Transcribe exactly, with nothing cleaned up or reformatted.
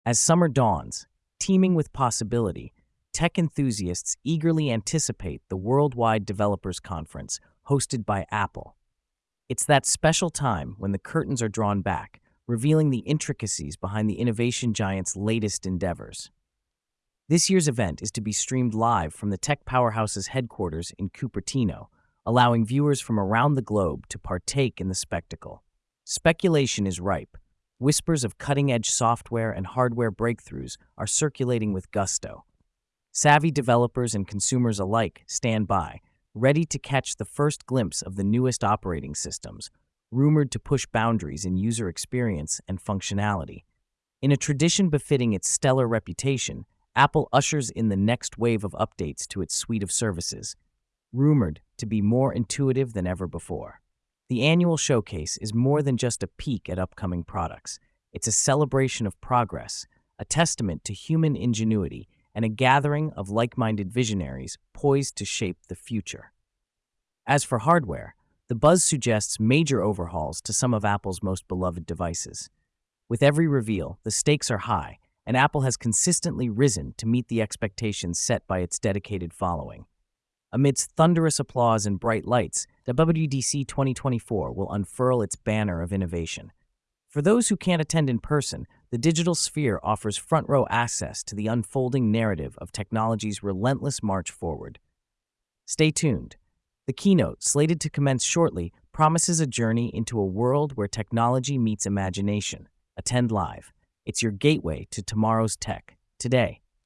As summer dawns, teeming with possibility, tech enthusiasts eagerly anticipate the Worldwide Developers Conference hosted by Apple. It's that special time when the curtains are drawn back, revealing the intricacies behind the innovation giant's latest endeavors. This year's event is to be streamed live from the tech powerhouse's headquarters in Cupertino, allowing viewers from around the globe to partake in the spectacle. Speculation is ripe. Whispers of cutting-edge software and hardware breakthroughs are circulating with gusto. Savvy developers and consumers alike stand by, ready to catch the first glimpse of the newest operating systems, rumored to push boundaries in user experience and functionality. In a tradition befitting its stellar reputation, Apple ushers in the next wave of updates to its suite of services, rumored to be more intuitive than ever before. The annual showcase is more than just a peek at upcoming products. It's a celebration of progress, a testament to human ingenuity, and a gathering of like-minded visionaries poised to shape the future. As for hardware, the buzz suggests major overhauls to some of Apple's most beloved devices. With every reveal, the stakes are high, and Apple has consistently risen to meet the expectations set by its dedicated following. Amidst thunderous applause and bright lights, W W D C twenty twenty-four will unfurl its banner of innovation. For those who can't attend in person, the digital sphere offers front-row access to the unfolding narrative of technology's relentless march forward. Stay tuned. The keynote, slated to commence shortly, promises a journey into a world where technology meets imagination. Attend live. It's your gateway to tomorrow's tech, today.